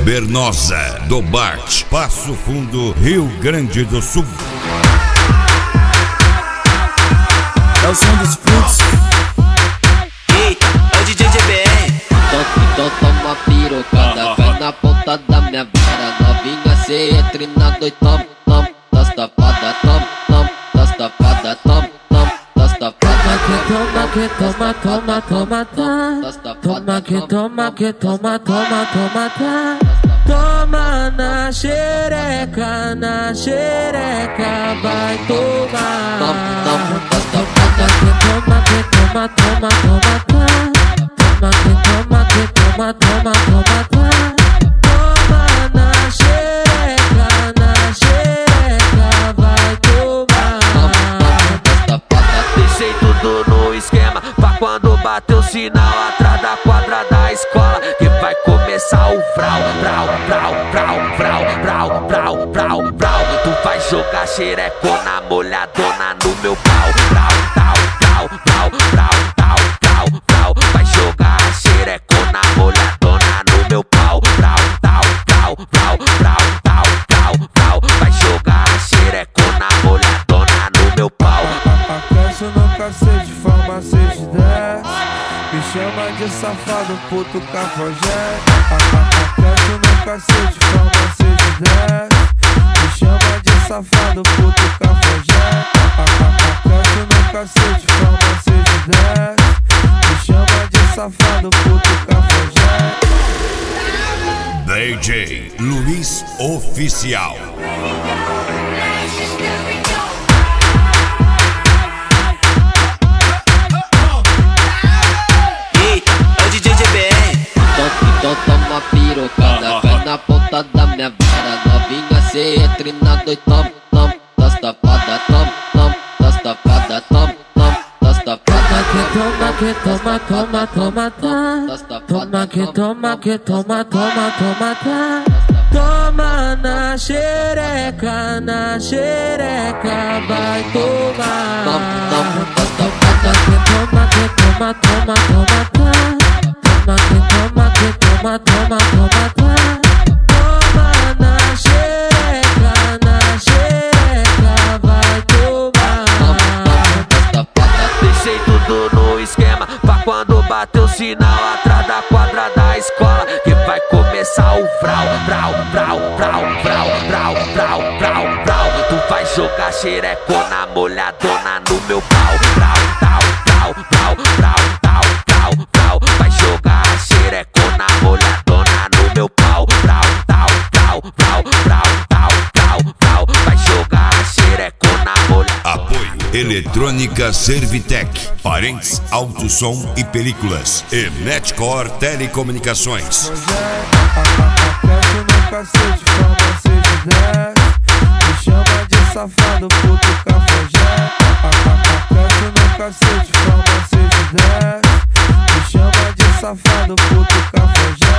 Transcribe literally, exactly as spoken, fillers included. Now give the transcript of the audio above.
Vernosa, do Bart, Passo Fundo, Rio Grande do Sul. É o som dos frutos. Eita, é o D J G B R. Então toma pirocada, vai na ponta da minha vara. Novinha, cê entra na noite, tom, tom, das tapadas, tom, tom, das tapadas, tom, tom, das tapadas. Toma que toma, toma, toma, tá. Toma que toma, que toma, toma, toma, tá. Toma na xereca, na xereca, vai tomar. Tom, tom, das tapadas. Toma que toma, toma, toma, tá. Toma que toma, que toma, toma, toma, tá. Toma na xereca, na xereca, vai tomar. Tom, tom, das tapadas. Deixei tudo no esquema pra quando bater o sinal atrás da quadra da escola, que vai começar o vrau, vrau, vrau, vrau, vrau, vrau, vrau, vrau, vrau. Tu vai jogar xerecona molhadona no meu pau, vrau, vrau, vrau, vrau, vrau, vrau, vrau, vrau. Vai jogar xerecona molhadona no meu pau, vrau, vrau, vrau, vrau, vrau, vrau, vrau, vrau. Vai jogar xerecona molhadona no meu pau. Aquece no cacete, forma seis de dez. Me chama de safado, puto cafajeste. Aquece no cacete, forma seis de dez. Me chama de safado, puto cafajeste. Aquece no cacete, forma seis de dez. Me chama de safado, puto cafajeste. D J Luiz Oficial. Eita, é o D J G B R. Então toma pirocada, vai na ponta da minha vara. Novinha, cê entra na noite, tom, tom, das tapadas, tom, tom, das tapadas, tom, tom, das tapadas. Toma que toma, toma, toma, tá. Toma que toma, que toma, toma, toma, tá. Toma na xereca, na xereca, vai tomar. Tom, tom, das tapadas. Toma que toma, toma, toma, tá. Toma que toma, que toma, toma, toma, tá. Toma na xereca, na xereca, vai tomar. Tom, tom, das tapadas. Deixei tudo no esquema pra quando bater o sinal atrás da quadra da escola, que vai começar o vrau, vrau, vrau, vrau, vrau, vrau, vrau, vrau, vrau. Tu vai jogar xerecona molhadona no meu pau, vrau, vrau, vrau, vrau, vrau, vrau, vrau, vrau. Vai jogar xerecona molhadona no meu pau, vrau, vrau, vrau, vrau, vrau, vrau, vrau, vrau. Vai jogar xerecona molhadona. Apoio Eletrônica Servitec, Parentes Auto Som e Películas e Netcor Telecomunicações. Aquece no cacete, forma seis de dez. Me chama de safado, puto cafajeste. Aquece no cacete, forma seis de dez. Me chama de safado, puto cafajeste.